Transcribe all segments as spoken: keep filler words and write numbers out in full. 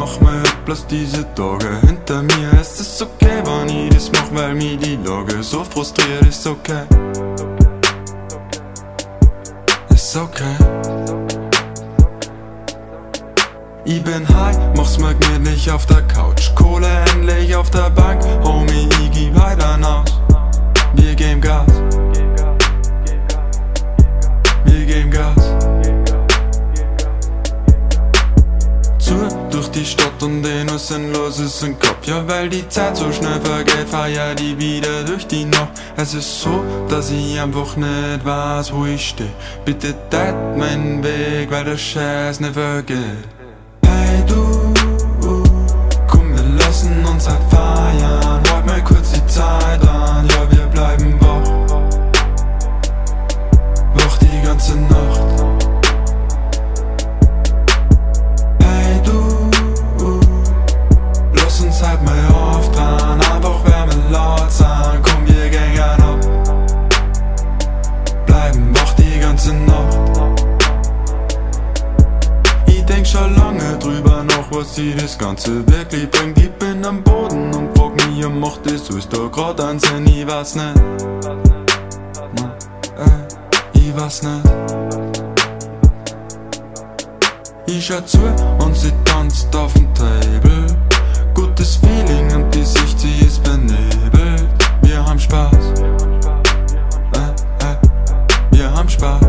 mach mir bloß diese Tage. Hinter mir ist es okay, wenn ich das mach, weil mich die Lage so frustriert. Ist okay, ist okay. Ich bin high, mach's mir gemütlich auf der Couch. Kohle endlich auf der Bank, Homie, ich geh weiter aus. Wir geben Gas, wir geben Gas. Zu durch die Stadt und eh nur sinnlos ist im Kopf. Ja, weil die Zeit so schnell vergeht, feier die wieder durch die Nacht. Es ist so, dass ich einfach nicht weiß, wo ich steh. Bitte teilt meinen Weg, weil der Scheiß nicht vergeht. Hey du, komm, wir lassen uns halt feiern. Halt mal kurz die Zeit an, ja, wir bleiben wach. Wach die ganze Nacht. Hey du, lass uns halt mal aufdrehen. Einfach Wärme laut sein, komm, wir gängen ab. Bleiben wach die ganze Nacht. Ich denk schon lange drüber nach, was sie das Ganze wirklich bringt. Ich bin am Boden und frag mich, ihr macht das alles da grad einen Sinn. Ich weiß nicht, na, ey, ich weiß nicht. Ich schau zu und sie tanzt auf dem Table. Gutes Feeling und die Sicht, sie ist benebelt. Wir haben Spaß, ey, ey, wir haben Spaß.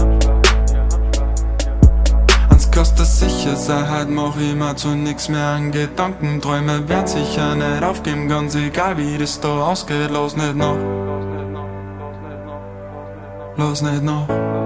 Kostet sicher Sicherheit, mach ich mir zu nix mehr an Gedanken. Träume werden sicher nicht aufgeben, ganz egal wie das da ausgeht. Los nicht noch, los nicht noch.